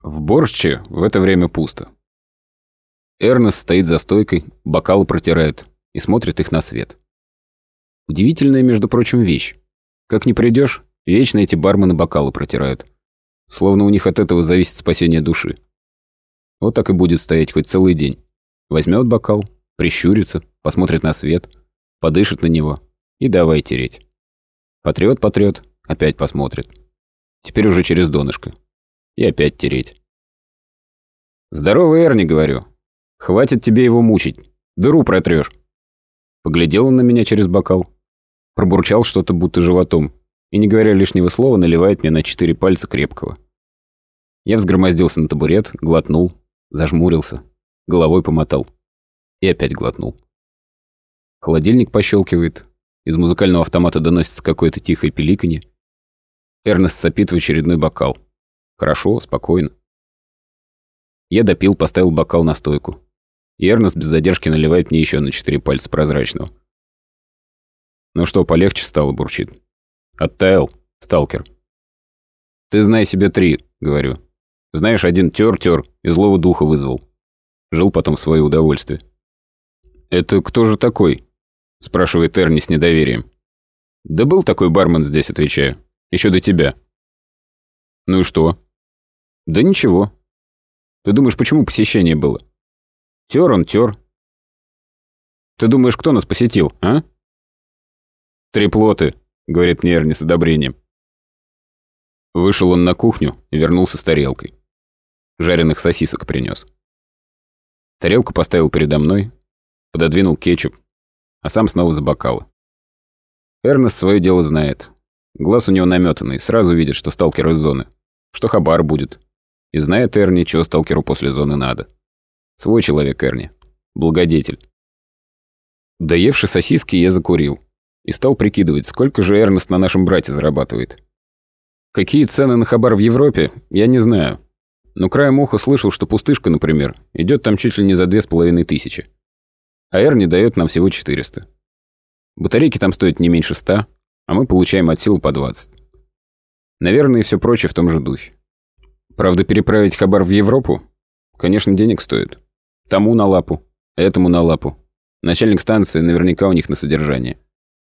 В Борще в это время пусто. Эрнест стоит за стойкой, бокалы протирает и смотрит их на свет. Удивительная, между прочим, вещь. Как ни придешь, вечно эти бармены бокалы протирают. Словно у них от этого зависит спасение души. Вот так и будет стоять хоть целый день. Возьмет бокал, прищурится, посмотрит на свет, подышит на него и давай тереть. Потрет, опять посмотрит. Теперь уже через донышко. И опять тереть. «Здорово, Эрни», — говорю. «Хватит тебе его мучить. Дыру протрешь». Поглядел он на меня через бокал. Пробурчал что-то будто животом. И, не говоря лишнего слова, наливает мне на 4 пальца крепкого. Я взгромоздился на табурет, глотнул, зажмурился, головой помотал. И опять глотнул. Холодильник пощелкивает. Из музыкального автомата доносится какое-то тихое пиликанье. Эрнест сопит в очередной бокал. Хорошо, спокойно. Я допил, поставил бокал на стойку. И Эрнест без задержки наливает мне еще на 4 пальца прозрачного. «Ну что, полегче стало?» — бурчит. «Оттаял, сталкер». «Ты знай себе 3, — говорю. Знаешь, один тер и злого духа вызвал. Жил потом в свое удовольствие». «Это кто же такой?» — спрашивает Эрни с недоверием. «Да был такой бармен здесь, — отвечаю. Еще до тебя». «Ну и что?» «Да ничего. Ты думаешь, почему посещение было?» Тер он тер. Ты думаешь, кто нас посетил, а?» «Треплоты», — говорит мне Эрни с одобрением. Вышел он на кухню и вернулся с тарелкой. Жареных сосисок принес. Тарелку поставил передо мной, пододвинул кетчуп, а сам снова за бокалы. Эрнест свое дело знает. Глаз у него наметанный, сразу видит, что сталкер из зоны, что хабар будет. И знает Эрни, чего сталкеру после зоны надо. Свой человек Эрни. Благодетель. Доевши сосиски, я закурил. И стал прикидывать, сколько же Эрнест на нашем брате зарабатывает. Какие цены на хабар в Европе, я не знаю. Но краем уха слышал, что пустышка, например, идет там чуть ли не за 2500. А Эрни дает нам всего 400. Батарейки там стоят не меньше 100, а мы получаем от силы по 20. Наверное, и все прочее в том же духе. Правда, переправить хабар в Европу, конечно, денег стоит. Тому на лапу, этому на лапу. Начальник станции наверняка у них на содержание.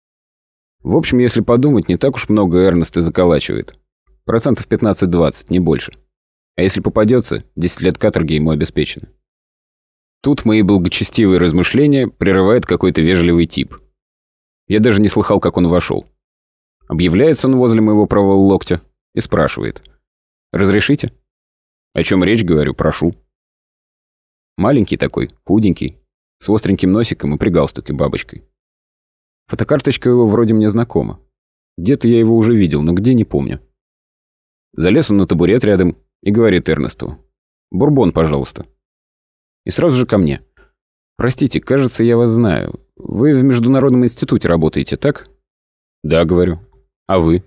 В общем, если подумать, не так уж много Эрнест и заколачивает. 15-20%, не больше. А если попадется, 10 лет каторги ему обеспечены. Тут мои благочестивые размышления прерывает какой-то вежливый тип. Я даже не слыхал, как он вошел. Объявляется он возле моего правого локтя и спрашивает. «Разрешите?» «О чем речь, — говорю, — прошу». Маленький такой, худенький, с остреньким носиком и при галстуке бабочкой. Фотокарточка его вроде мне знакома. Где-то я его уже видел, но где — не помню. Залез он на табурет рядом и говорит Эрнесту: «Бурбон, пожалуйста». И сразу же ко мне. «Простите, кажется, я вас знаю. Вы в Международном институте работаете, так?» «Да, — говорю. А вы?»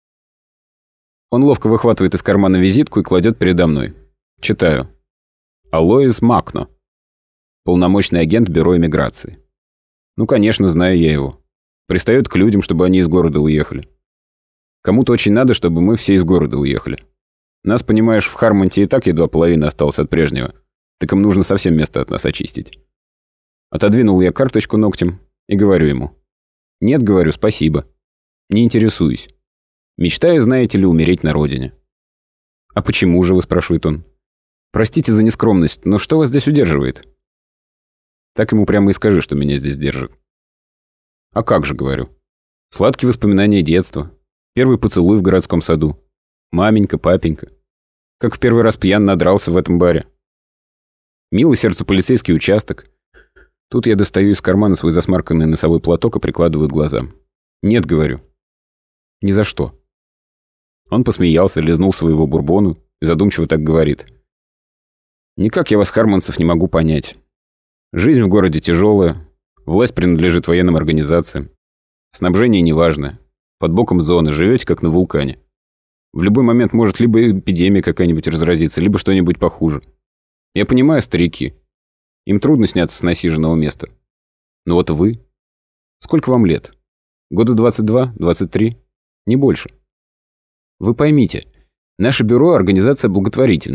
Он ловко выхватывает из кармана визитку и кладет передо мной. Читаю. Алоис Макно. Полномочный агент Бюро эмиграции. Ну, конечно, знаю я его. Пристает к людям, чтобы они из города уехали. Кому-то очень надо, чтобы мы все из города уехали. Нас, понимаешь, в Хармонте и так едва половина осталась от прежнего. Так им нужно совсем место от нас очистить. Отодвинул я карточку ногтем и говорю ему. «Нет, — говорю, — спасибо. Не интересуюсь. Мечтаю, знаете ли, умереть на родине». «А почему же?» — спрашивает он. «Простите за нескромность, но что вас здесь удерживает?» Так ему прямо и скажи, что меня здесь держит. «А как же?» — говорю. «Сладкие воспоминания детства. Первый поцелуй в городском саду. Маменька, папенька. Как в первый раз пьян надрался в этом баре. Милый сердцу полицейский участок». Тут я достаю из кармана свой засмарканный носовой платок и прикладываю к глазам. «Нет, — говорю. Ни за что». Он посмеялся, лизнул своего бурбону и задумчиво так говорит. «Никак я вас, хармонцев, не могу понять. Жизнь в городе тяжелая, власть принадлежит военным организациям. Снабжение неважное. Под боком зоны, живете как на вулкане. В любой момент может либо эпидемия какая-нибудь разразиться, либо что-нибудь похуже. Я понимаю, старики. Им трудно сняться с насиженного места. Но вот вы... Сколько вам лет? Года 22, 23? Не больше. Вы поймите, наше бюро – организация благотворительная,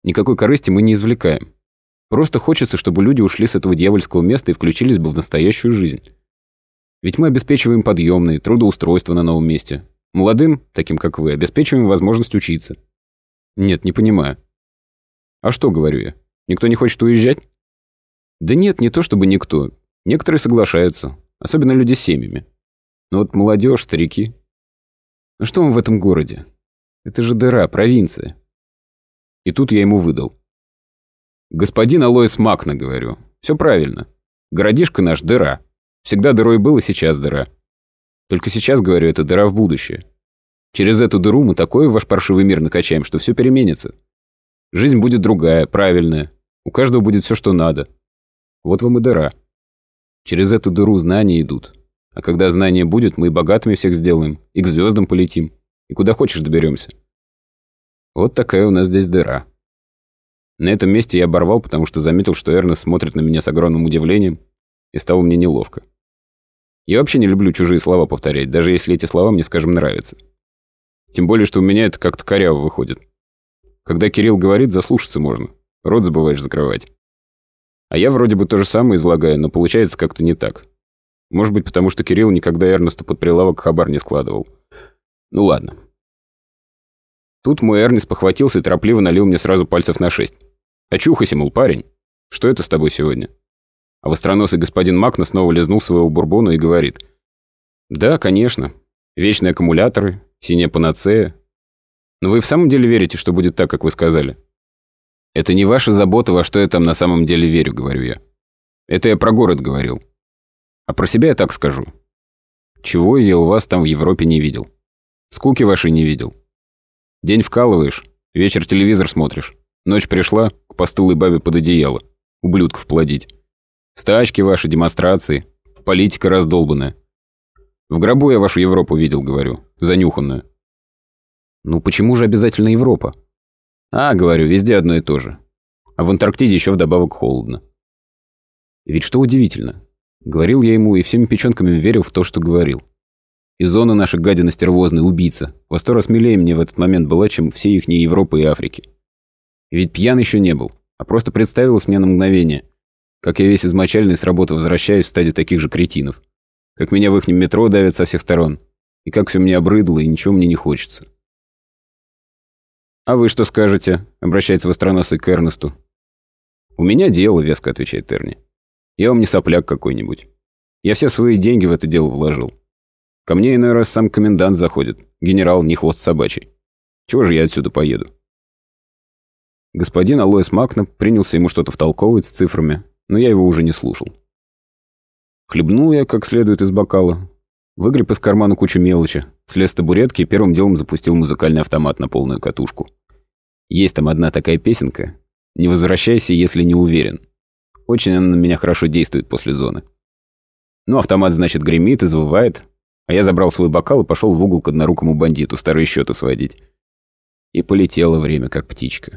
Никакой корысти мы не извлекаем. Просто хочется, чтобы люди ушли с этого дьявольского места и включились бы в настоящую жизнь. Ведь мы обеспечиваем подъемные, трудоустройство на новом месте. Молодым, таким как вы, обеспечиваем возможность учиться. Нет, не понимаю. А что, говорю я, никто не хочет уезжать? Да нет, не то чтобы никто. Некоторые соглашаются, особенно люди с семьями. Но вот молодежь, старики. Ну что вам в этом городе? Это же дыра, провинция. И тут я ему выдал. Господин Алоис Макна, говорю, все правильно. Городишко наш дыра. Всегда дырой был и сейчас дыра. Только сейчас, говорю, это дыра в будущее. Через эту дыру мы такой в ваш паршивый мир накачаем, что все переменится. Жизнь будет другая, правильная. У каждого будет все, что надо. Вот вам и дыра. Через эту дыру знания идут. А когда знания будет, мы и богатыми всех сделаем, и к звездам полетим, и куда хочешь доберемся. Вот такая у нас здесь дыра. На этом месте я оборвал, потому что заметил, что Эрнест смотрит на меня с огромным удивлением, и стало мне неловко. Я вообще не люблю чужие слова повторять, даже если эти слова мне, скажем, нравятся. Тем более, что у меня это как-то коряво выходит. Когда Кирилл говорит, заслушаться можно. Рот забываешь закрывать. А я вроде бы то же самое излагаю, но получается как-то не так. Может быть, потому что Кирилл никогда Эрнесту под прилавок хабар не складывал. Ну ладно. Тут мой Эрнест похватился и торопливо налил мне сразу пальцев на 6. Очухайся, мол, парень. Что это с тобой сегодня? А востроносый господин Макна снова лизнул своего бурбона и говорит. Да, конечно. Вечные аккумуляторы, синяя панацея. Но вы в самом деле верите, что будет так, как вы сказали? Это не ваша забота, во что я там на самом деле верю, говорю я. Это я про город говорил. А про себя я так скажу. Чего я у вас там в Европе не видел? Скуки вашей не видел. День вкалываешь, вечер телевизор смотришь. Ночь пришла, к постылой бабе под одеяло. Ублюдков плодить. Стачки ваши, демонстрации. Политика раздолбанная. В гробу я вашу Европу видел, говорю. Занюханную. Ну почему же обязательно Европа? А, говорю, везде одно и то же. А в Антарктиде еще вдобавок холодно. Ведь что удивительно. Говорил я ему и всеми печенками верил в то, что говорил. И зона наша гадина стервозная, убийца. Во 100 раз смелее мне в этот момент была, чем все ихние Европы и Африки. И ведь пьян еще не был, а просто представилось мне на мгновение, как я весь измочальный с работы возвращаюсь в стадии таких же кретинов. Как меня в ихнем метро давят со всех сторон. И как все мне обрыдло, и ничего мне не хочется. «А вы что скажете?» — обращается востроносый к Эрнесту. «У меня дело», — веско отвечает Эрни. «Я вам не сопляк какой-нибудь. Я все свои деньги в это дело вложил. Ко мне иной раз сам комендант заходит. Генерал, не хвост собачий. Чего же я отсюда поеду?» Господин Алоис Макна принялся ему что-то втолковывать с цифрами, но я его уже не слушал. Хлебнул я как следует из бокала, выгреб из кармана кучу мелочи, слез с табуретки и первым делом запустил музыкальный автомат на полную катушку. Есть там одна такая песенка «Не возвращайся, если не уверен». Очень она на меня хорошо действует после зоны. Ну, автомат, значит, гремит и завывает, а я забрал свой бокал и пошел в угол к однорукому бандиту старые счеты сводить. И полетело время, как птичка.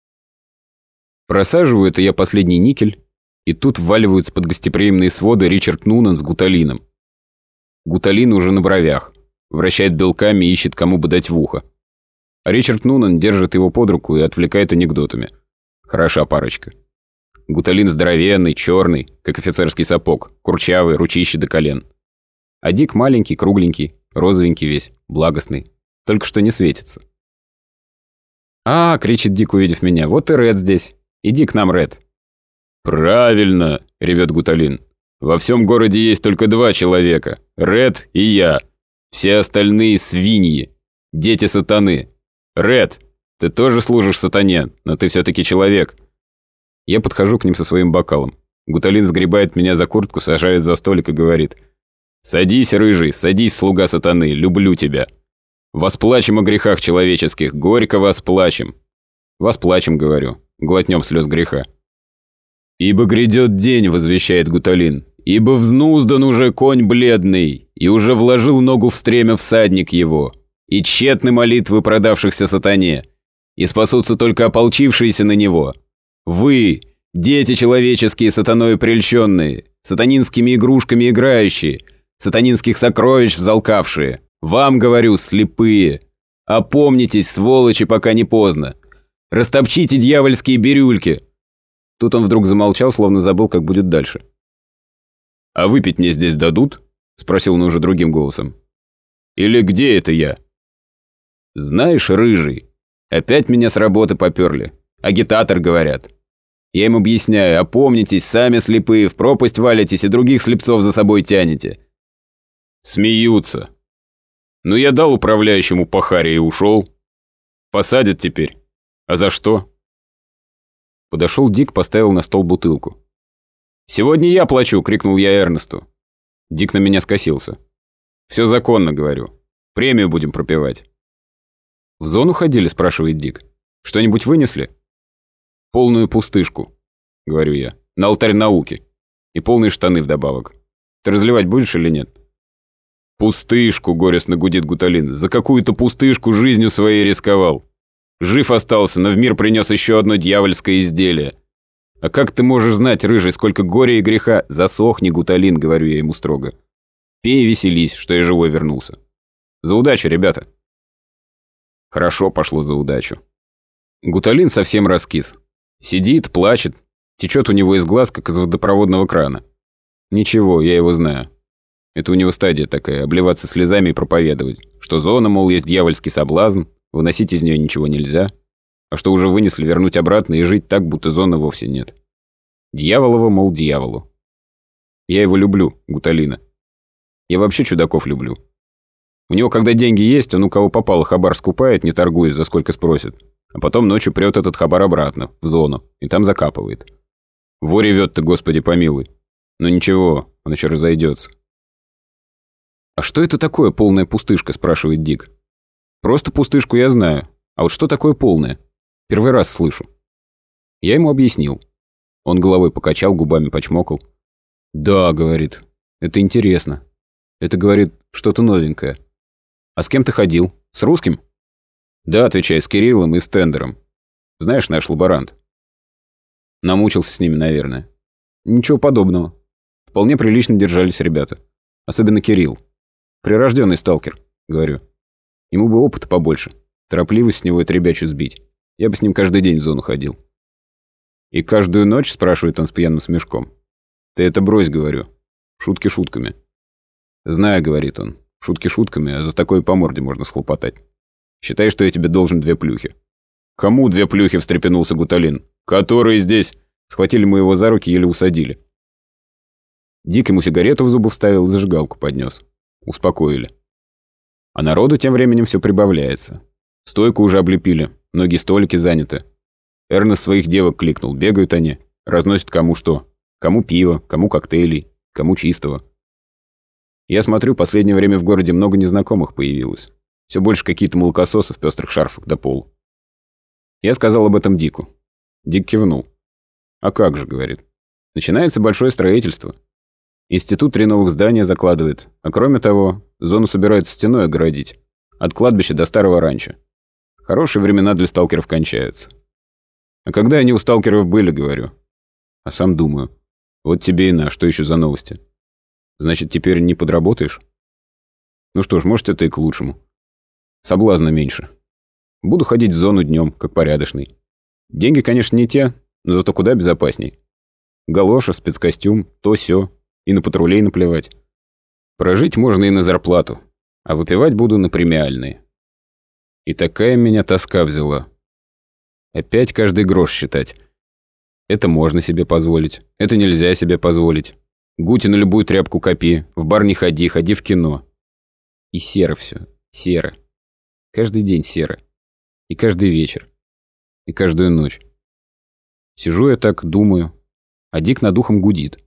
Просаживаю это я последний никель, и тут вваливаются под гостеприимные своды Ричард Нунан с Гуталином. Гуталин уже на бровях, вращает белками и ищет, кому бы дать в ухо. А Ричард Нунан держит его под руку и отвлекает анекдотами. Хороша парочка. Гуталин здоровенный, черный, как офицерский сапог, курчавый, ручище до колен. А Дик маленький, кругленький, розовенький весь, благостный, только что не светится. «А!» — кричит Дик, увидев меня. «Вот и Ред здесь. Иди к нам, Ред». «Правильно!» — ревет Гуталин. «Во всем городе есть только 2 человека. Ред и я. Все остальные свиньи. Дети сатаны. Ред, ты тоже служишь сатане, но ты все-таки человек». Я подхожу к ним со своим бокалом. Гуталин сгребает меня за куртку, сажает за столик и говорит. «Садись, рыжий, садись, слуга сатаны, люблю тебя. Восплачем о грехах человеческих, горько восплачем». «Восплачем», говорю, глотнем слез греха. «Ибо грядет день», — возвещает Гуталин, «ибо взнуздан уже конь бледный, и уже вложил ногу в стремя всадник его, и тщетны молитвы продавшихся сатане, и спасутся только ополчившиеся на него. Вы, дети человеческие, сатаною прельщенные, сатанинскими игрушками играющие, сатанинских сокровищ взалкавшие, вам, говорю, слепые, опомнитесь, сволочи, пока не поздно. Растопчите дьявольские бирюльки!» Тут он вдруг замолчал, словно забыл, как будет дальше. «А выпить мне здесь дадут?» — спросил он уже другим голосом. «Или где это я?» «Знаешь, рыжий, опять меня с работы поперли. Агитатор, говорят. Я им объясняю, опомнитесь, сами слепые, в пропасть валитесь и других слепцов за собой тянете». Смеются. Ну, я дал управляющему по харе и ушел. Посадят теперь. А за что? Подошел Дик, поставил на стол бутылку. «Сегодня я плачу!» — крикнул я Эрнесту. Дик на меня скосился. «Все законно, говорю. Премию будем пропивать». «В зону ходили?» — спрашивает Дик. «Что-нибудь вынесли?» «Полную пустышку», — говорю я. «На алтарь науки. И полные штаны вдобавок. Ты разливать будешь или нет?» «Пустышку!» — горестно гудит Гуталин. «За какую-то пустышку жизнью своей рисковал. Жив остался, но в мир принес еще одно дьявольское изделие. А как ты можешь знать, рыжий, сколько горя и греха? Засохни, Гуталин!» — говорю я ему строго. «Пей и веселись, что я живой вернулся. За удачу, ребята!» Хорошо пошло за удачу. Гуталин совсем раскис. Сидит, плачет, течет у него из глаз, как из водопроводного крана. Ничего, я его знаю. Это у него стадия такая, обливаться слезами и проповедовать, что зона, мол, есть дьявольский соблазн, выносить из нее ничего нельзя, а что уже вынесли, вернуть обратно и жить так, будто зоны вовсе нет. Дьяволово, мол, дьяволу. Я его люблю, Гуталина. Я вообще чудаков люблю. У него, когда деньги есть, он у кого попало хабар скупает, не торгуясь, за сколько спросит, а потом ночью прет этот хабар обратно, в зону, и там закапывает. Во ревет-то, Господи помилуй. Но ничего, он еще разойдется. «А что это такое полная пустышка?» – спрашивает Дик. «Просто пустышку я знаю. А вот что такое полная? Первый раз слышу». Я ему объяснил. Он головой покачал, губами почмокал. «Да», – говорит, – «это интересно. Это, говорит, что-то новенькое. А с кем ты ходил? С русским?» «Да», – отвечаю, – «с Кириллом и с Тендером. Знаешь, наш лаборант». Намучился с ними, наверное. Ничего подобного. Вполне прилично держались ребята. Особенно Кирилл. Прирожденный сталкер, говорю. Ему бы опыта побольше. Торопливость с него это ребячу сбить. Я бы с ним каждый день в зону ходил. «И каждую ночь?» – спрашивает он с пьяным смешком. «Ты это брось», – говорю. «Шутки шутками». «Знаю», – говорит он. «Шутки шутками, а за такое по морде можно схлопотать. Считай, что я тебе должен 2 плюхи». «Кому 2 плюхи?» – встрепенулся Гуталин. «Которые здесь?» Схватили мы его за руки, еле усадили. Дик ему сигарету в зубы вставил, зажигалку поднес. Успокоили. А народу тем временем все прибавляется. Стойку уже облепили, многие столики заняты. Эрнест своих девок кликнул, бегают они, разносят кому что. Кому пиво, кому коктейлей, кому чистого. Я смотрю, последнее время в городе много незнакомых появилось. Все больше какие-то молокососы в пестрых шарфах до полу. Я сказал об этом Дику. Дик кивнул. «А как же», — говорит. «Начинается большое строительство. Институт 3 новых здания закладывает, а кроме того, зону собираются стеной огородить. От кладбища до старого ранчо. Хорошие времена для сталкеров кончаются. А когда они у сталкеров были, говорю. А сам думаю, вот тебе и на, что еще за новости? Значит, теперь не подработаешь? Ну что ж, может, это и к лучшему. Соблазна меньше. Буду ходить в зону днем, как порядочный. Деньги, конечно, не те, но зато куда безопасней. Галоша, спецкостюм, то сё. И на патрулей наплевать. Прожить можно и на зарплату, а выпивать буду на премиальные. И такая меня тоска взяла. Опять каждый грош считать. Это можно себе позволить, это нельзя себе позволить. Гути на любую тряпку копи, в бар не ходи, ходи в кино. И серо все, серо. Каждый день серо. И каждый вечер. И каждую ночь. Сижу я так, думаю, а Дик над ухом гудит.